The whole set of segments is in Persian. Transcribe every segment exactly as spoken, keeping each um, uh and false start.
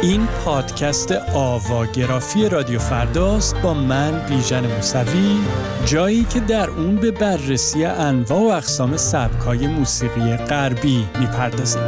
این پادکست آواگرافی رادیو فرداست با من بیژن موسوی، جایی که در اون به بررسی انواع و اقسام سبک‌های موسیقی غربی میپردازیم.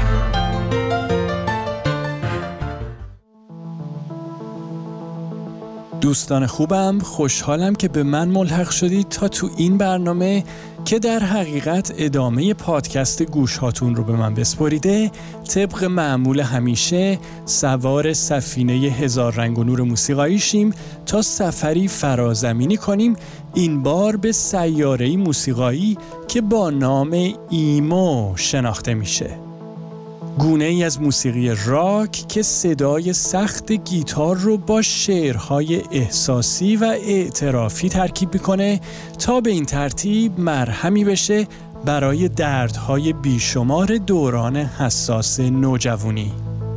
دوستان خوبم، خوشحالم که به من ملحق شدید تا تو این برنامه که در حقیقت ادامه پادکست گوش هاتون رو به من بسپاریده، طبق معمول همیشه سوار سفینه هزار رنگ و نور موسیقایی شیم تا سفری فرازمینی کنیم، این بار به سیاره‌ای موسیقایی که با نام ایمو شناخته میشه. گونه ای از موسیقی راک که صدای سخت گیتار رو با شعرهای احساسی و اعترافی ترکیب میکنه تا به این ترتیب مرهمی بشه برای دردهای بیشمار دوران حساس نوجوانی.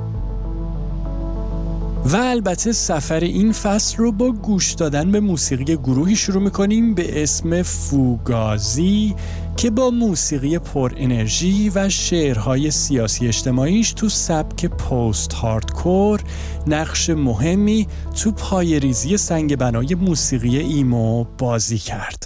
و البته سفر این فصل رو با گوش دادن به موسیقی گروهی شروع میکنیم به اسم فوگازی که با موسیقی پر انرژی و شعرهای سیاسی اجتماعیش تو سبک پست هاردکور نقش مهمی تو پایه‌ریزی سنگ بنای موسیقی ایمو بازی کرد.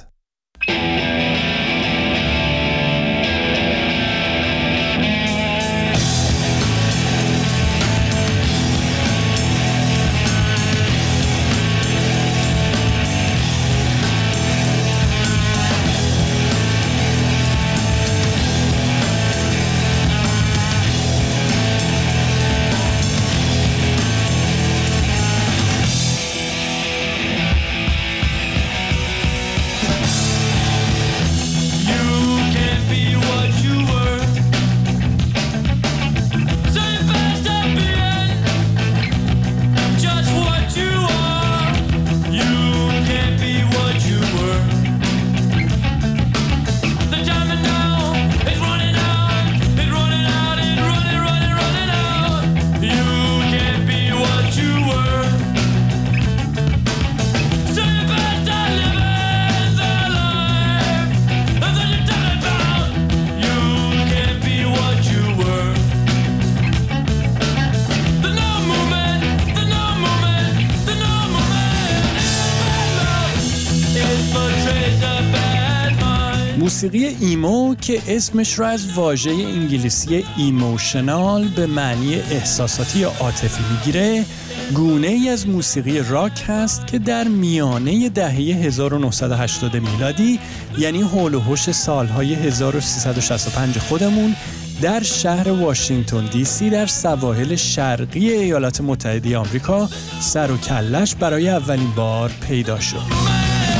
موسیقی ایمو که اسمش را از واژه انگلیسی ایموشنال به معنی احساساتی یا عاطفی میگیره، گونه ای از موسیقی راک هست که در میانه دهه هزار و نهصد و هشتاد میلادی، یعنی حول و حوش سالهای هزار و سیصد و شصت و پنج خودمون، در شهر واشنگتن دی سی در سواحل شرقی ایالات متحده آمریکا سر و کلش برای اولین بار پیدا شد.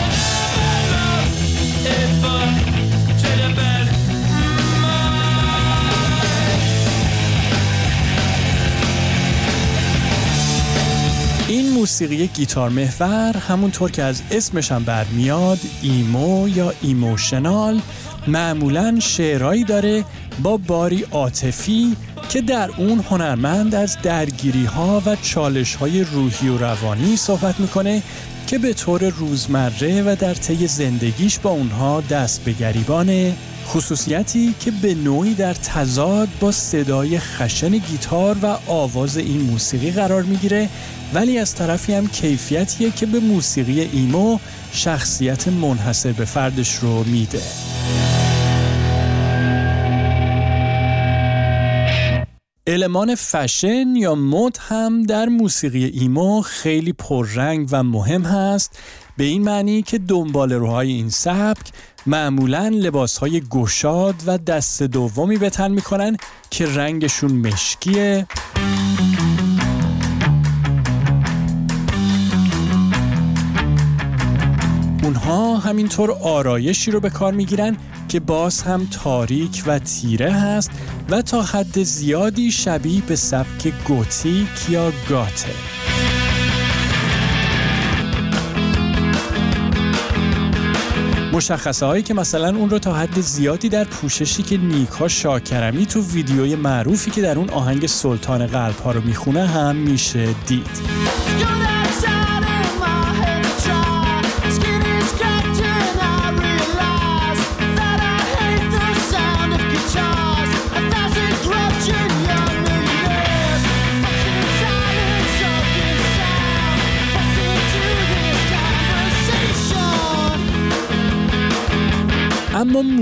این موسیقی گیتار محور، همونطور که از اسمش هم برمیاد، ایمو یا ایموشنال، معمولاً شعرهایی داره با باری عاطفی که در اون هنرمند از درگیری‌ها و چالش‌های روحی و روانی صحبت میکنه که به طور روزمره و در طی زندگیش با اونها دست به گریبانه، خصوصیتی که به نوعی در تضاد با صدای خشن گیتار و آواز این موسیقی قرار میگیره، ولی از طرفی هم کیفیتیه که به موسیقی ایمو شخصیت منحصر به فردش رو میده. المان فشن یا مد هم در موسیقی ایمو خیلی پررنگ و مهم هست، به این معنی که دنباله‌روهای این سبک معمولاً لباس‌های گشاد و دست دومی به تن می‌کنن که رنگشون مشکیه، اونها همینطور آرایشی رو به کار میگیرن که باز هم تاریک و تیره هست و تا حد زیادی شبیه به سبک گوتیک یا گاته. مشخصه هایی که مثلا اون رو تا حد زیادی در پوششی که نیکا شاکرمی تو ویدیوی معروفی که در اون آهنگ سلطان قلب ها رو میخونه هم میشه دید.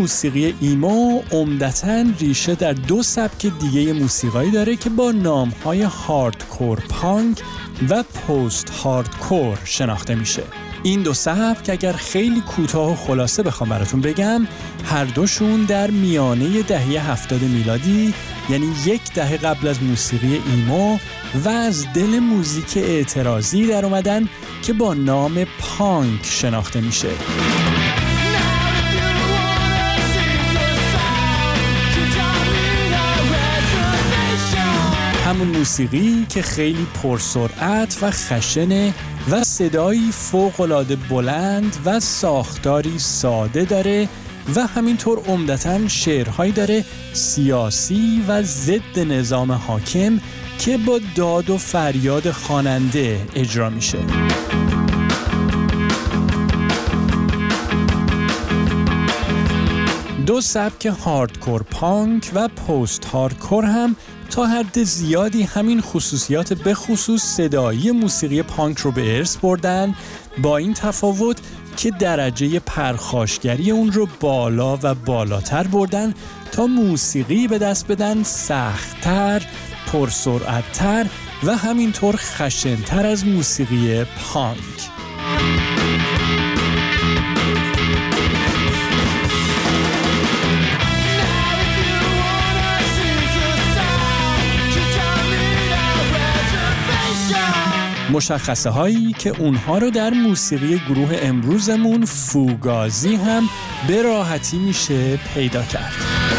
موسیقی ایمو عمدتاً ریشه در دو سبک دیگه موسیقایی داره که با نام‌های هاردکور پانک و پست هاردکور شناخته میشه. این دو سبک اگر خیلی کوتاه و خلاصه بخوام براتون بگم، هر دوشون در میانه دهه هفتاد میلادی، یعنی یک دهه قبل از موسیقی ایمو و از دل موزیک اعتراضی در اومدن که با نام پانک شناخته میشه. همون موسیقی که خیلی پرسرعت و خشنه و صدایی فوق‌العاده بلند و ساختاری ساده داره و همینطور عمدتاً شعرهایی داره سیاسی و ضد نظام حاکم که با داد و فریاد خواننده اجرا میشه. دو سبک هاردکور پانک و پست هاردکور هم تا حد زیادی همین خصوصیات به خصوص صدایی موسیقی پانک رو به ارث بردن، با این تفاوت که درجه پرخاشگری اون رو بالا و بالاتر بردن تا موسیقی به دست بدن سخت‌تر، پرسرعت‌تر و همینطور خشن‌تر از موسیقی پانک. مشخصه هایی که اونها رو در موسیقی گروه امروزمون فوگازی هم به راحتی میشه پیدا کرد.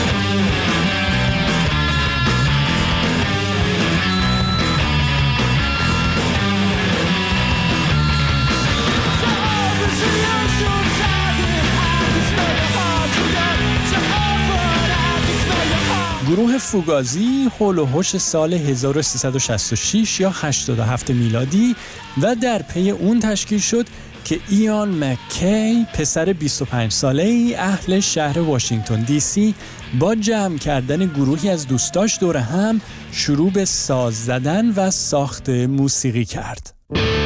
گروه فوگازی هول و هوش سال هزار و سیصد و شصت و شش یا هشتاد و هفت میلادی و در پی اون تشکیل شد که ایان مکی، پسر بیست و پنج ساله‌ای اهل شهر واشنگتن دی سی، با جمع کردن گروهی از دوستاش دور هم شروع به ساز زدن و ساخت موسیقی کرد.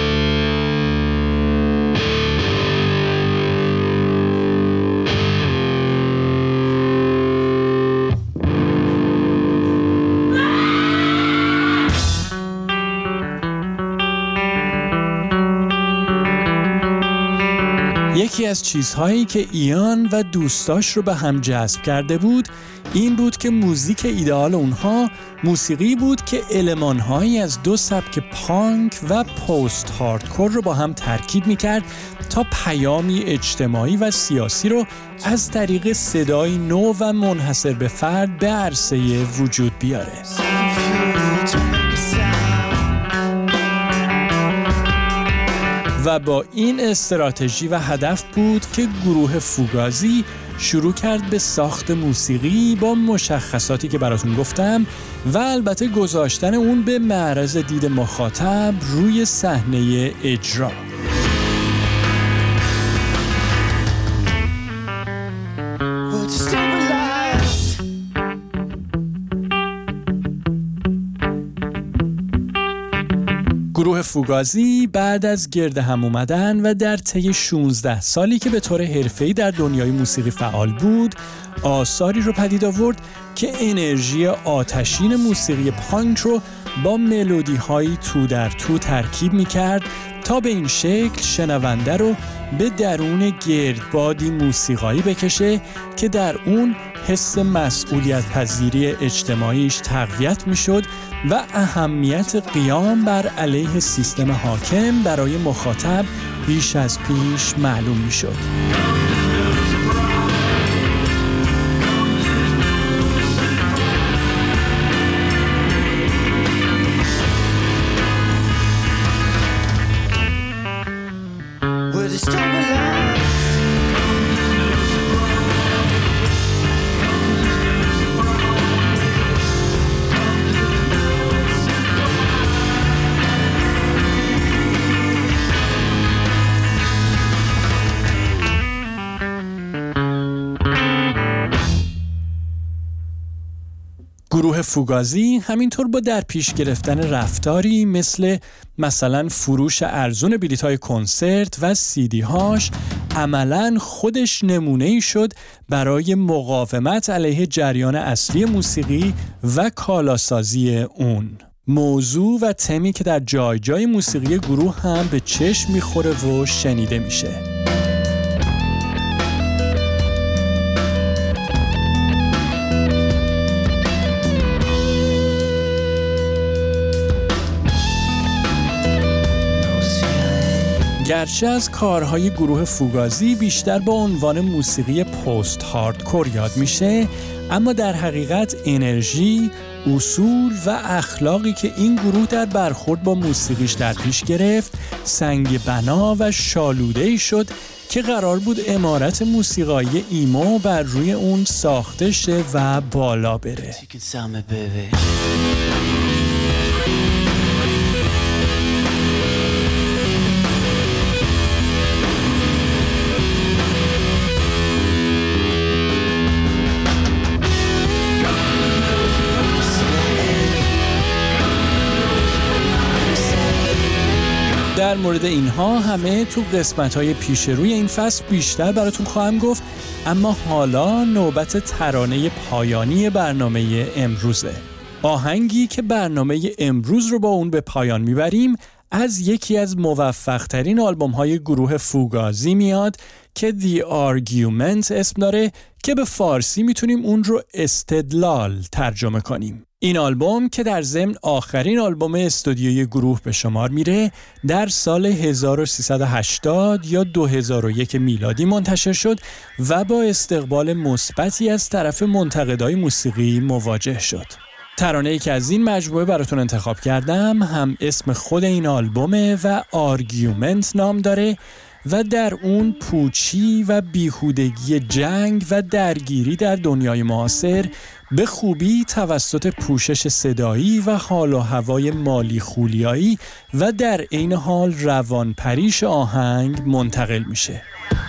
یکی از چیزهایی که ایان و دوستاش رو به هم جذب کرده بود این بود که موزیک ایدئال اونها موسیقی بود که المان‌هایی از دو سبک پانک و پست هاردکور رو با هم ترکیب می‌کرد تا پیامی اجتماعی و سیاسی رو از طریق صدای نو و منحصر به فرد به عرصه وجود بیاره. و با این استراتژی و هدف بود که گروه فوگازی شروع کرد به ساخت موسیقی با مشخصاتی که براتون گفتم و البته گذاشتن اون به معرض دید مخاطب روی صحنه اجرا. گروه فوگازی بعد از گرد هم اومدن و در طی شانزده سالی که به طور حرفه‌ای در دنیای موسیقی فعال بود، آثاری رو پدید آورد که انرژی آتشین موسیقی پانک رو با ملودی‌های تو در تو ترکیب می‌کرد تا به این شکل شنونده رو به درون گردبادی موسیقایی بکشه که در اون حس مسئولیت پذیری اجتماعیش تقویت میشد و اهمیت قیام بر علیه سیستم حاکم برای مخاطب بیش از پیش معلوم میشد. گروه فوگازی همینطور با در پیش گرفتن رفتاری مثل مثلا فروش ارزون بلیط‌های کنسرت و سیدی هاش عملاً خودش نمونه‌ای شد برای مقاومت علیه جریان اصلی موسیقی و کالاسازی اون. موضوع و تمی که در جای جای موسیقی گروه هم به چشم میخوره و شنیده میشه. گرچه از کارهای گروه فوگازی بیشتر با عنوان موسیقی پست هاردکور یاد میشه، اما در حقیقت انرژی، اصول و اخلاقی که این گروه در برخورد با موسیقیش در پیش گرفت سنگ بنا و شالوده‌ای شد که قرار بود عمارت موسیقایی ایمو بر روی اون ساخته شه و بالا بره. در مورد اینها همه تو قسمت‌های پیش روی این فصل بیشتر براتون خواهم گفت، اما حالا نوبت ترانه پایانی برنامه امروزه. آهنگی که برنامه امروز رو با اون به پایان میبریم از یکی از موفق‌ترین آلبوم‌های گروه فوگازی میاد که The Argument اسم داره که به فارسی میتونیم اون رو استدلال ترجمه کنیم. این آلبوم که در ضمن آخرین آلبوم استودیویی گروه به شمار میره در سال هزار و سیصد و هشتاد یا دو هزار و یک میلادی منتشر شد و با استقبال مثبتی از طرف منتقدای موسیقی مواجه شد. ترانه‌ای که از این مجموعه براتون انتخاب کردم هم اسم خود این آلبومه و آرگیومنت نام داره و در اون پوچی و بیهودگی جنگ و درگیری در دنیای معاصر به خوبی توسط پوشش صدایی و حال و هوای مالی خولیایی و در عین حال روانپریش آهنگ منتقل میشه.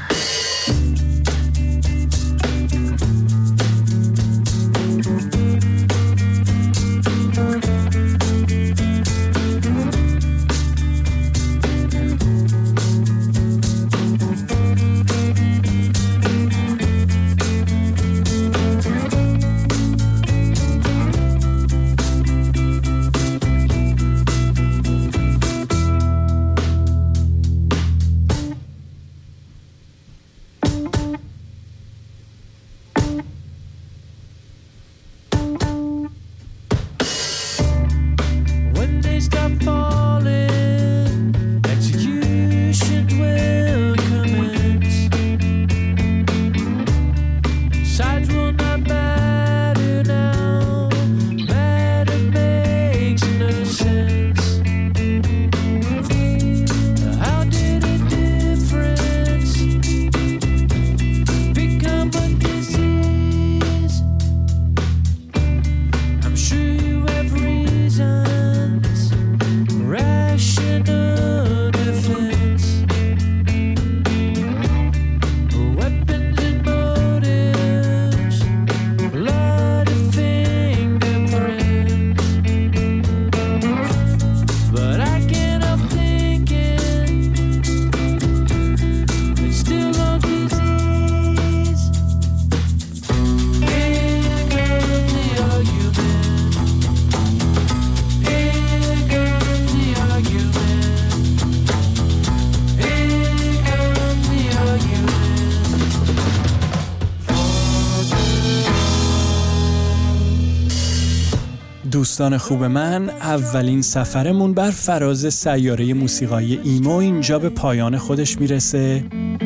دوستان خوب من، اولین سفرمون بر فراز سیاره موسیقایی ایمو اینجا به پایان خودش میرسه.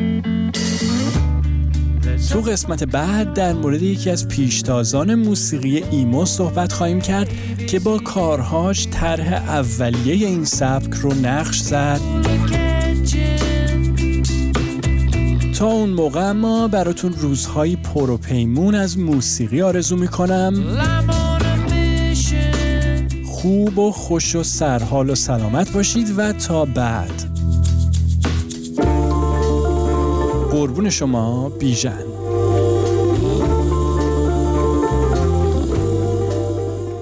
تو قسمت بعد در مورد یکی از پیشتازان موسیقی ایمو صحبت خواهیم کرد که با کارهاش طرح اولیه این سبک رو نقش زد. تا اون موقع ما براتون روزهای پر و پیمون از موسیقی آرزو میکنم. خوب و خوش و سرحال و سلامت باشید و تا بعد. قربون شما، بیژن.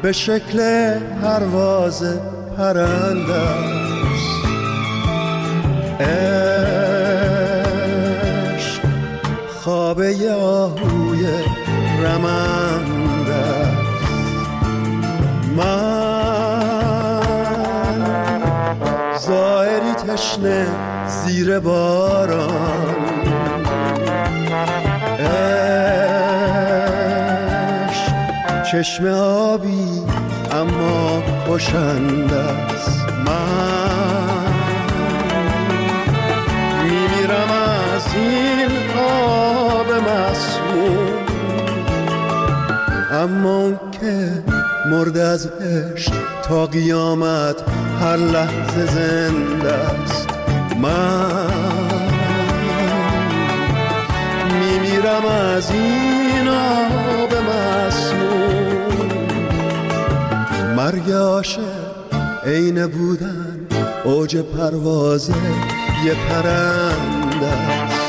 به شکل پرواز پرنده است. عشق خوابه آهوی رمنده است. من زائری تشنه زیر باران، چشم آبی اما کشنده است. من میمیرم از این آب مسموم، اما اون که مرد از عشق تا قیامت هر لحظه زنده است. من میمیرم از این آب مسموم. مرگ عاشق عین بودن اوج پرواز یه پرنده است.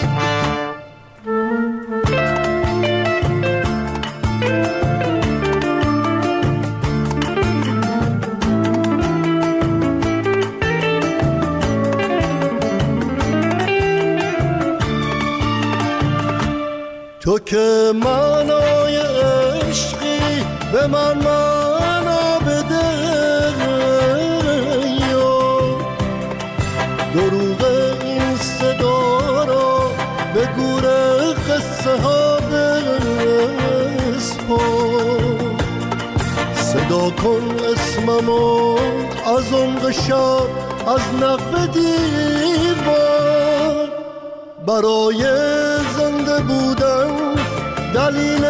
تو که معنای عشقی به من معنا بده، دروغ این صدا را به گور قصه ها بسپار. صدا کن اسممو از عمق شب از نقب دیوار. برای زنده بودن دلیل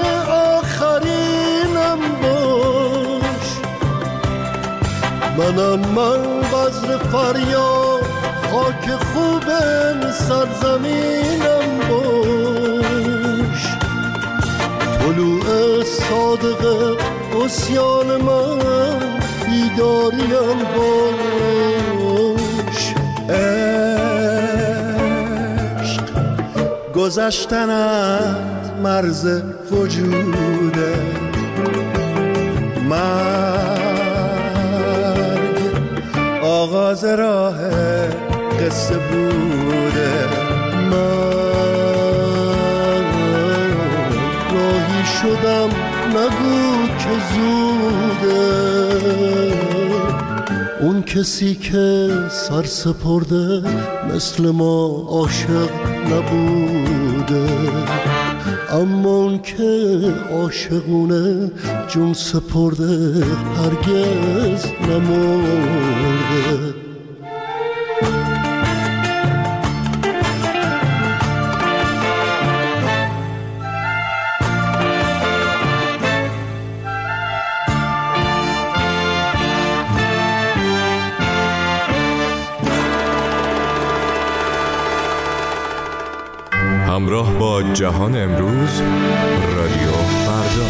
آخرینم باش. منم من بذر فریاد خاک خوب سرزمینم باش. طلوع صادق عصیان من بیداریم باش. گذشتن از مرز وجوده، مرگ آغاز راه قصه بوده. من راهی شدم نگو که زوده. اون کسی که سر سپرده مثل ما عاشق نبوده، اما اون که عاشقونه جون سپرده هرگز نمرده. همراه با جهان امروز، رادیو فردا.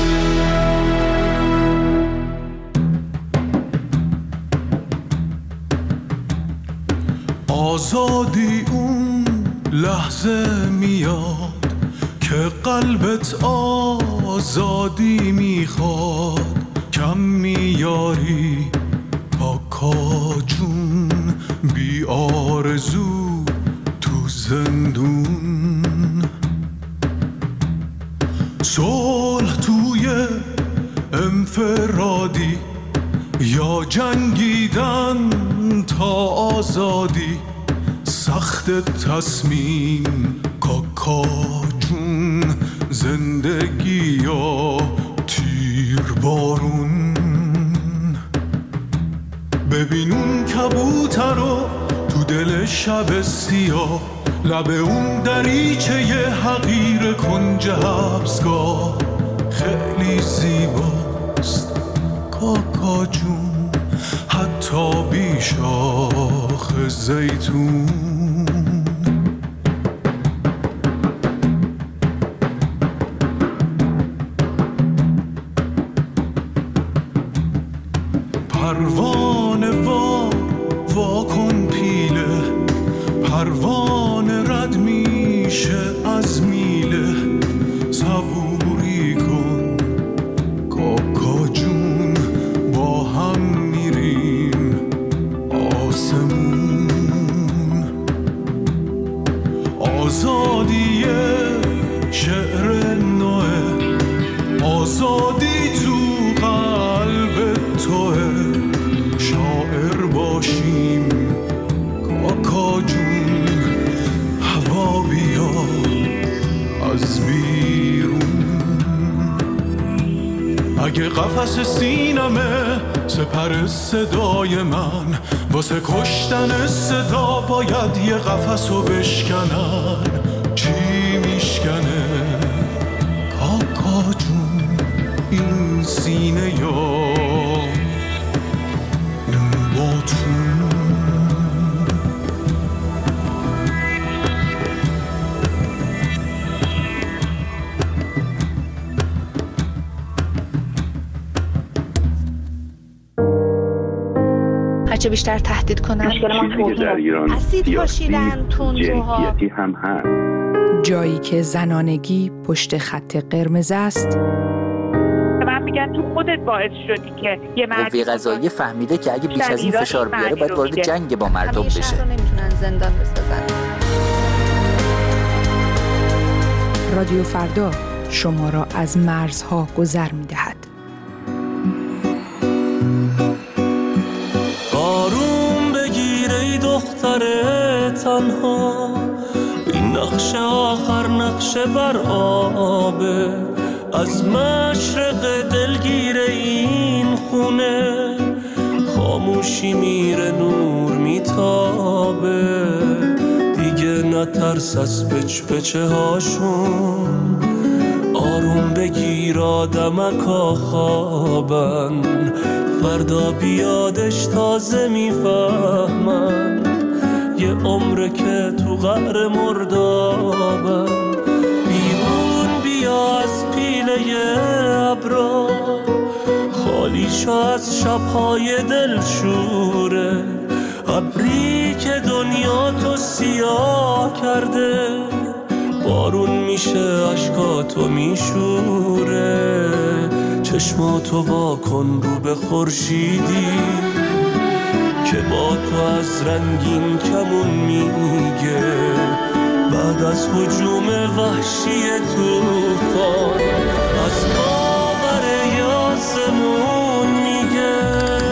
آزادی اون لحظه میاد که قلبت آزادی میخواد. کم میاری پاکا جون بی آرزو تو زندون. صلح توی انفرادی یا جنگیدن تا آزادی. سخت تصمیم کاکا جون، زندگی یا تیر بارون. ببین اون کبوتر رو تو دل شب سیاه، لب اون دریچه ی حقیر کنج حبسگاه. خیلی زیباست کاکا جون، حتی بی شاخ زیتون. پروانه وا وا کن پیله، پروانه رد میشه از میله. صبوری کن کاکا جون، آزادی شعر نوه، آزادی تو قلب توه. شاعر باشیم کاکا جون، هوا بیا از بیرون. اگه قفس سینمه سپر صدای من، واسه کشتن صدا باید یه قفسو بشکنن. چی میشکنه کاکا جون این سینه یا اون باتون؟ هرچه بیشتر تهدید کنن مشکل ما در ایران اسید پاشیدن تندروها، جنسیتی هم هست. جایی که زنانگی پشت خط قرمز است. من میگن تو خودت باعث شدی که یه مردی قوه قضاییه فهمیده که اگه بیش از این فشار بیاره باید وارد جنگ با مردم بشه. شهر رو نمیتونن زندان بسازن. رادیو فردا شما را از مرزها گذر میدهد. آروم بگیر ای دختر تنها، این نقش آخر نقش بر آبه. از مشرق دلگیر این خونه، خاموشی میره نور میتابه. دیگه نترس از پچ پچه هاشون، آروم بگیر آدمکا خوابن. فردا بیادش تازه میفهمن، یه عمره که تو قعر مردابن. بیرون بیا از پیله ابرا، خالی شو از شبهای دلشوره. ابری که دنیا تو سیاه کرده، بارون میشه اشکاتو میشوره. چشماتو وا کن رو به خورشیدی که با تو از رنگین کمون میگه. بعد از هجوم وحشی طوفان، از باور آسمون میگه.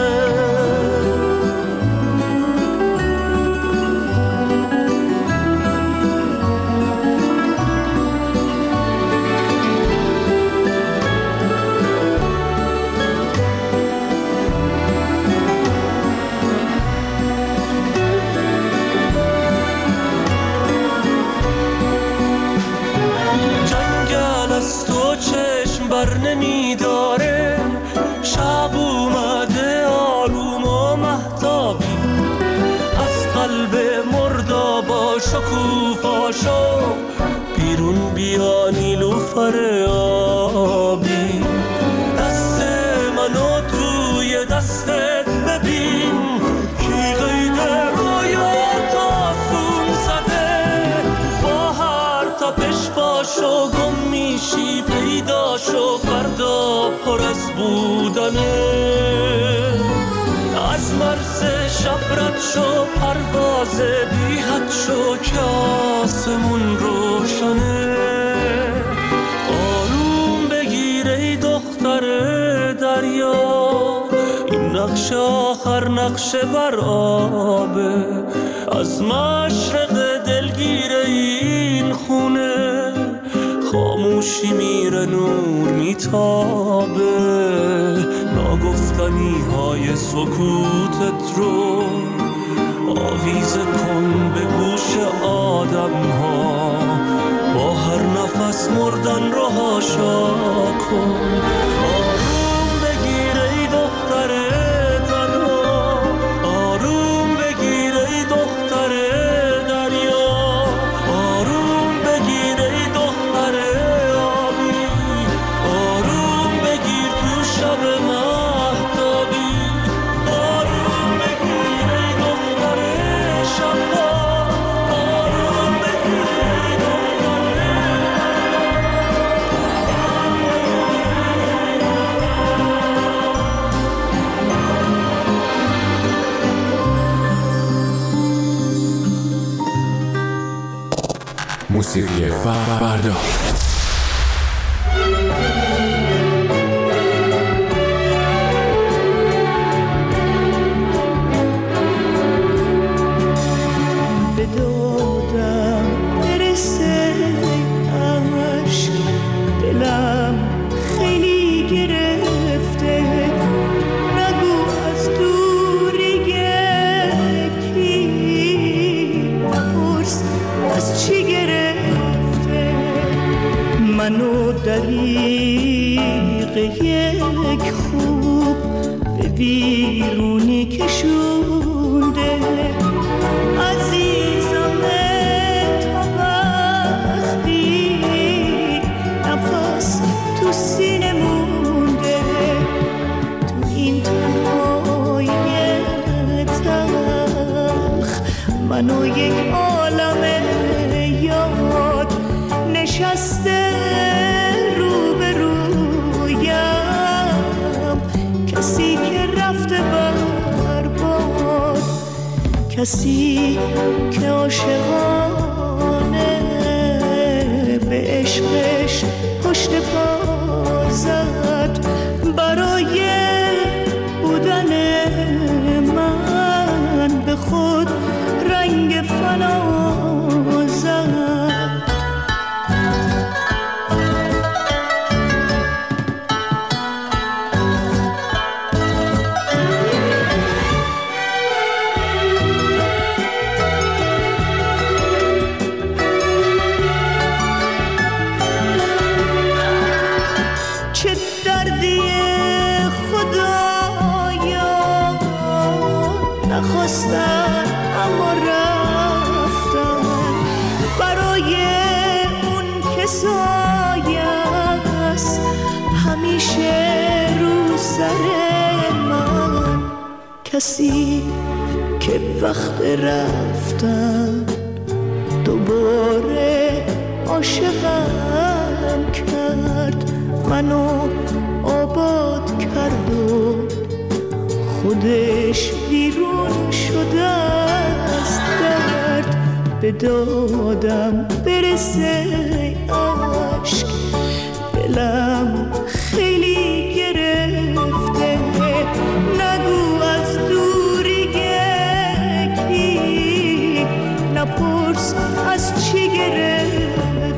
بر نمیداره، شب اومده آروم و مهتابی. از قلب مردابا شکوفاشو، بیرون بیا نیلوفر آبی. دست منو توی دستت ببین، کی قید رویات آسون زده. با هر تپش پاشو گم میشی، پیدا شو فردا پر از بودنه. از مرز شب رد شو، پرواز بی حد شو که آسمون روشنه. آروم بگیر ای دختر دریا، این نقش آخر نقش بر آبه. از مشرق دلگیر این خونه، خاموشی میره نور میتابه. ناگفتنی های سکوتت رو آویزه کن به گوش آدم ها. با هر نفس مردن رو هاشا کن. آروم بگیر ای دختر تنها، آروم بگیر ای دختر دریا. آروم بگیر ای دختر آبی، آروم بگیر تو شب مهتابی. آروم بگیر ای دختر شبا، آروم بگیر ای دختر. فردا. منو دریغ یک خوب به بیرونی کشونده عزیزم تا وقتی نفس تو سینه مونده تو این تنهای تلخ منو یک عالم یاد نشسته کسی که رفته برباد کسی که عاشقانه به عشقش پشت پا زد برای بودن من به خود رنگ فنا زد نخواستم اما رفتم برای اون که سایه‌ست همیشه رو سر من کسی که وقت رفتن دوباره عاشقم کرد منو آباد کرد و خودش بیرون شده از درد به دادم برسه عشق دلم خیلی گرفته نگو از دوری گکی نپرس از چی گرفته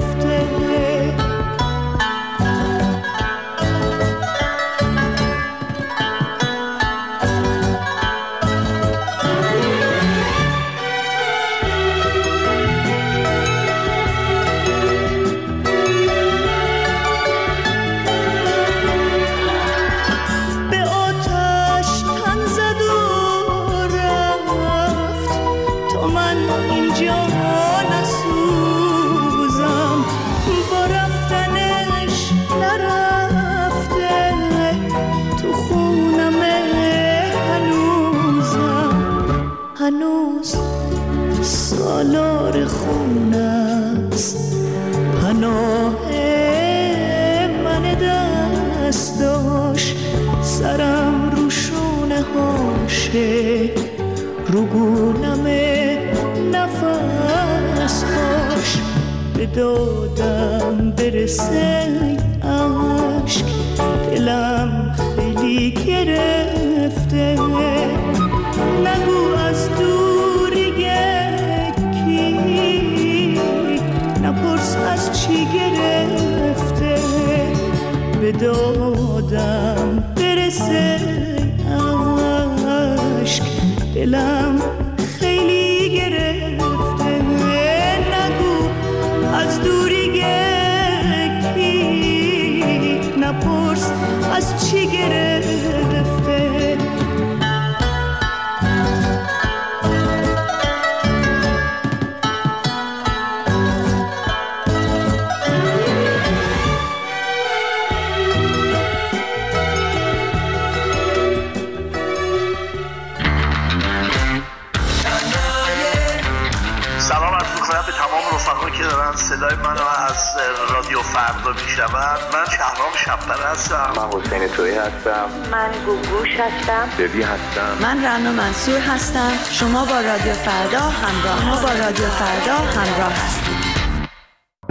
هنوز سالار خونست پناه من دست داشت سرم رو شونه هاشه رو گونم نفس هاش به دادم برسه عشق دلم خیلی گرفته نگو از دور یکی نپرس از چی گرفته به دادم برسه عشق دلم خیلی گرفته نگو از دور یکی نپرس از چی گرفته به تمام رفقایی که دارن صدای منو از رادیو فردا میشنون من شهرام شب‌پره هستم من حسین تویی هستم من گوگوش هستم ببی هستم من رنا منصور هستم شما با رادیو فردا همراه ما با رادیو فردا همراه هستید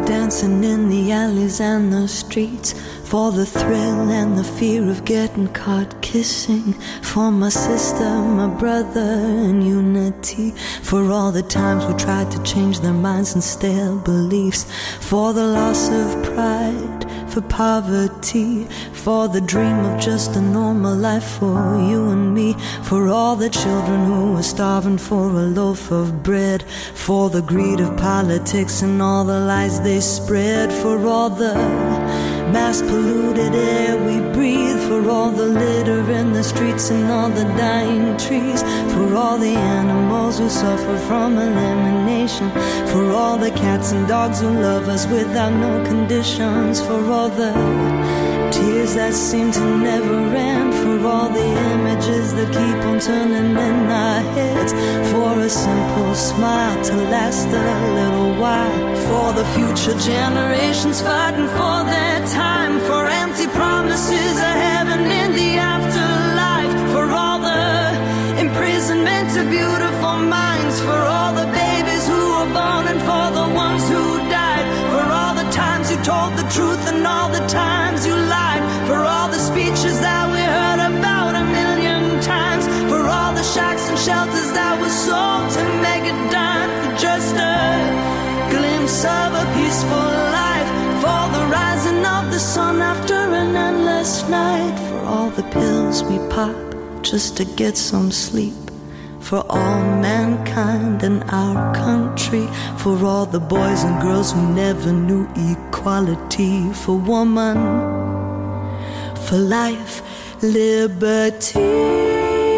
dancing in the alleys and the streets, for the thrill and the fear of getting caught kissing, for my sister, my brother, and unity, for all the times we tried to change their minds and stale beliefs, for the loss of pride, for poverty, for the dream of just a normal life for you and me, for all the children who were starving for a loaf of bread, for the greed of politics and all the lies they spread, for all the mass polluted air we breathe, for all the litter in the streets and all the dying trees, for all the animals who suffer from elimination, for all the cats and dogs who love us without no conditions, for all the tears that seem to never end, for all the images that keep on turning in our heads, for a simple smile to last a little while, for the future generations fighting for their time, for empty promises of heaven in the afterlife, for all the imprisonment of beautiful minds, for all the babies who were born and for the ones who died, for all the times you told the truth and all the times you lied, for all the speeches that we heard about a million times, for all the shacks and shelters that were sold to make a dime for just a glimpse of a peaceful life, for the rising of the sun after an endless night, for all the pills we pop just to get some sleep, for all mankind in our country, for all the boys and girls who never knew equality, for woman, for life, liberty.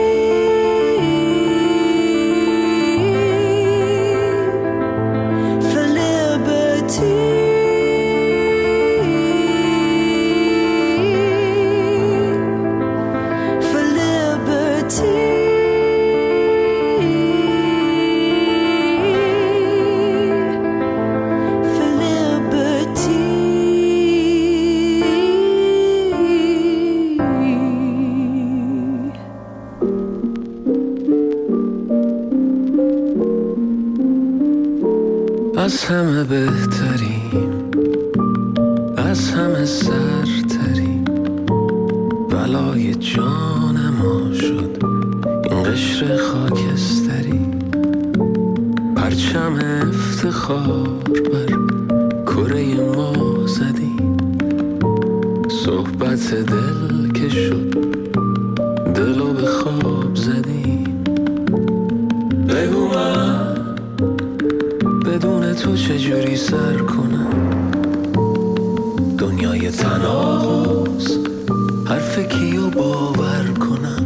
از همه بهترین، از همه سرترین، بلای جان ما شد این قشر خاکستری، پرچم افتخار بر کره ما زدیم، صحبت دل که شد دلو به خواب زدیم. بگو من بدون تو چجوری سر کنم دنیای تناقض، حرف کیو باور کنم،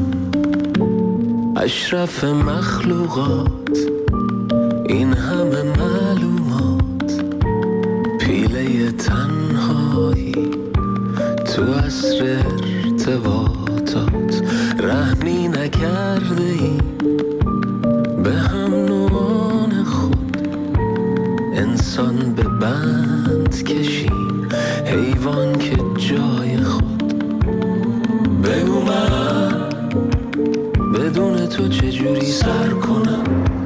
اشرف مخلوقات این همه معلومات، پیله تنهایی تو عصر ارتباطات، رهنی نکرده ایم به هم نوعان خود، انسان به بند کشیم حیوان که جای خود. بگو من بدون تو چجوری سر کنم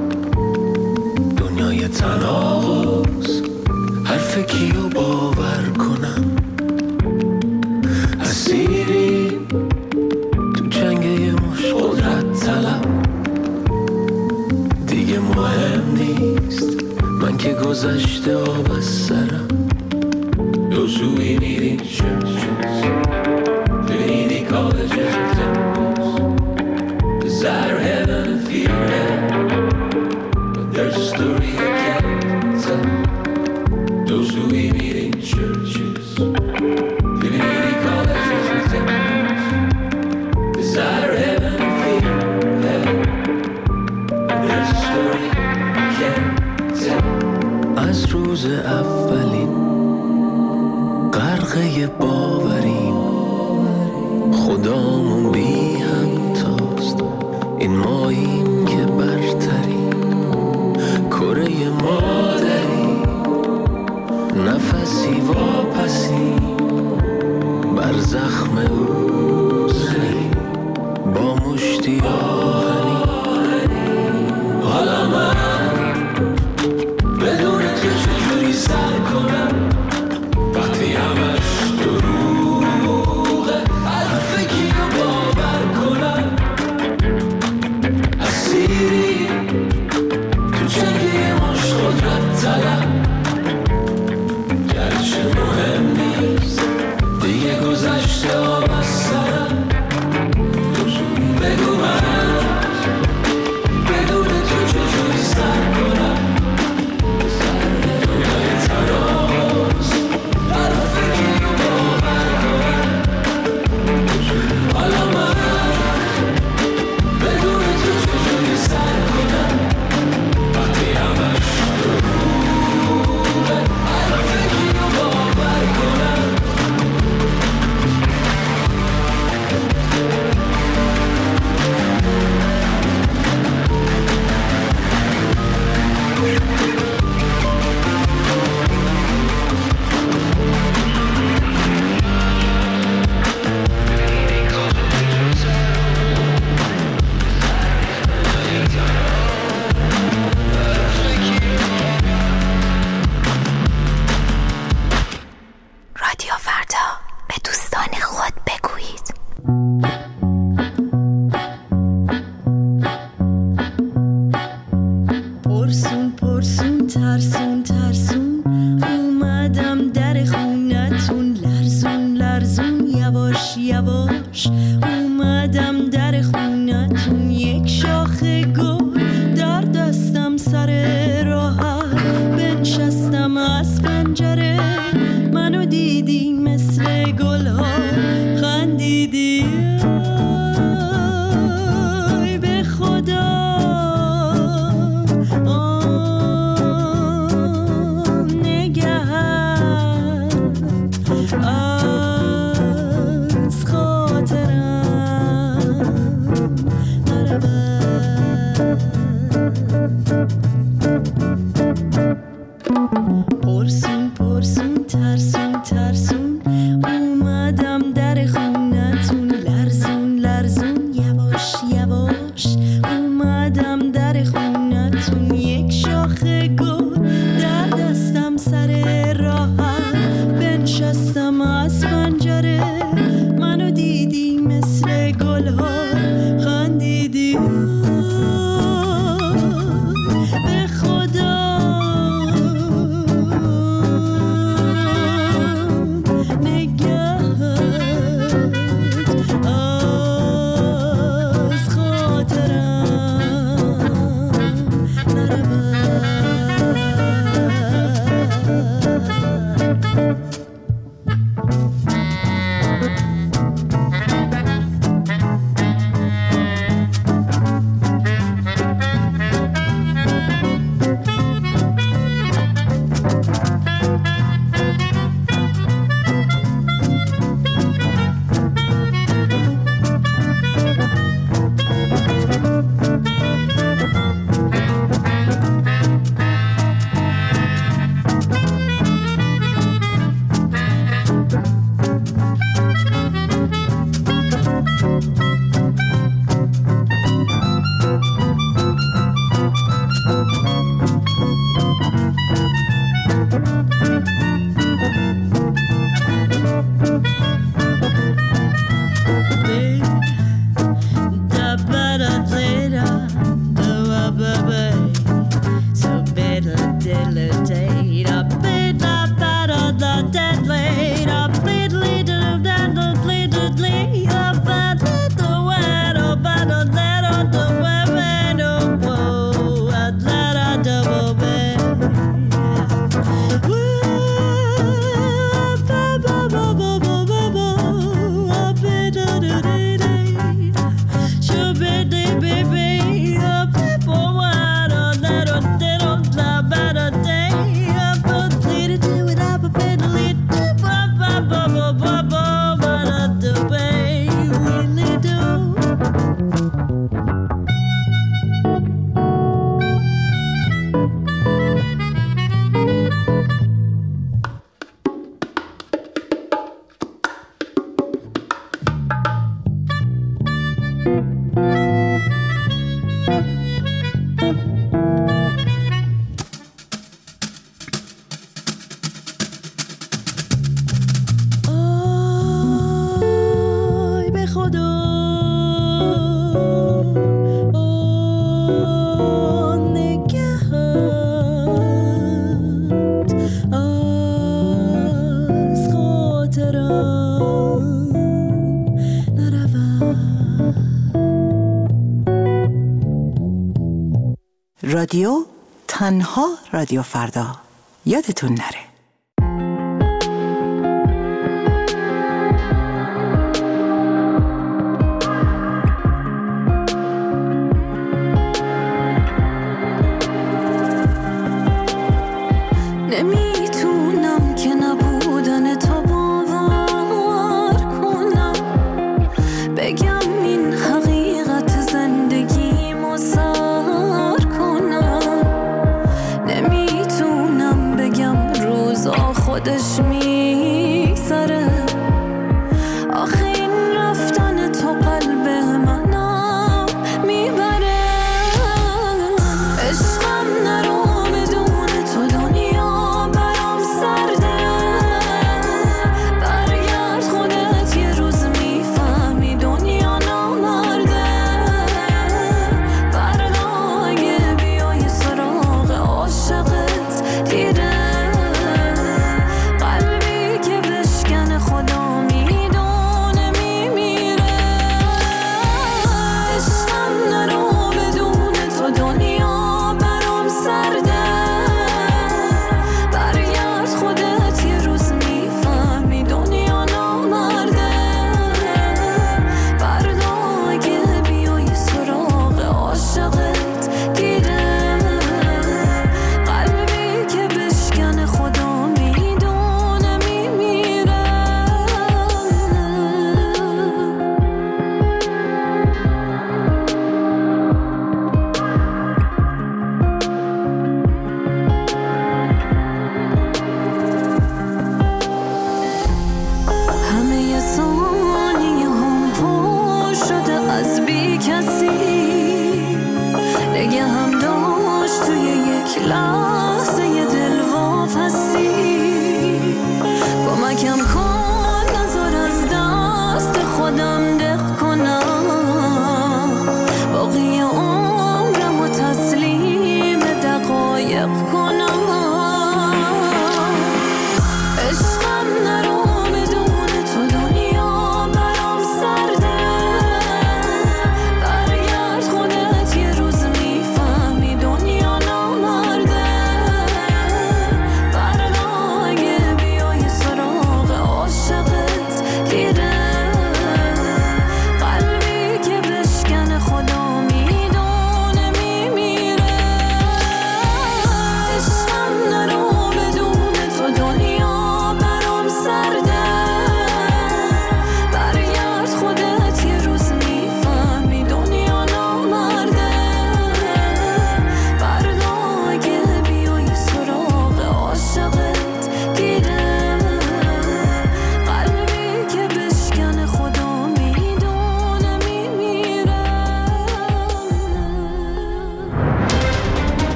دنیای تناقض، حرف کیو باور کنم، اسیری تو جنگ یه مش قدرت طلب، دیگه مهم نیست من که گذشته آب از سرم. Those who we need in churches, community colleges and temples, desire heaven and fear hell, but there's a story I can't tell. Those who we meet in churches, community colleges and temples, desire heaven and fear hell, but there's a story I can't tell. از روز اولین غرقه باوریم، خدامون بی همتاست، این ماییم که برتریم، کره مادری نفسی واپسی، بر زخم او زنیم با مشتی آهنی. حالا من بدون تو چجوری سر کنم پنجره منو دیدی مثل گلها خندیدی آی به خدا آن نگهت از خاطرم نرود پرسون پرسون ترسون ترسون اومدم در خونتون لرزون لرزون یواش یواش اومدم در خونتون یک شاخه گل در دستم سر راهم بنشستم از پنجره منو دیدی مثل گلها خندیدی به خدا رادیو تنها رادیو فردا یادتون نره. نمیتونم که نبودن تو باور کنم بگم این حقیقت زندگی مسار کنم نمیتونم بگم روزا خودش می